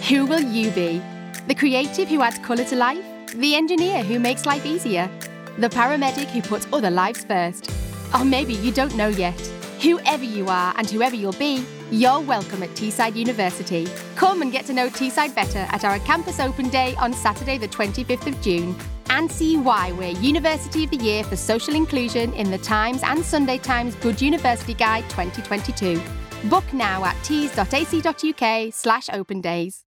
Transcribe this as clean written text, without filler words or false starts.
Who will you be? The creative who adds colour to life? The engineer who makes life easier? The paramedic who puts other lives first? Or maybe you don't know yet. Whoever you are and whoever you'll be, you're welcome at Teesside University. Come and get to know Teesside better at our Campus Open Day on Saturday the 25th of June. And see why we're University of the Year for Social Inclusion in the Times and Sunday Times Good University Guide 2022. Book now at tees.ac.uk/opendays.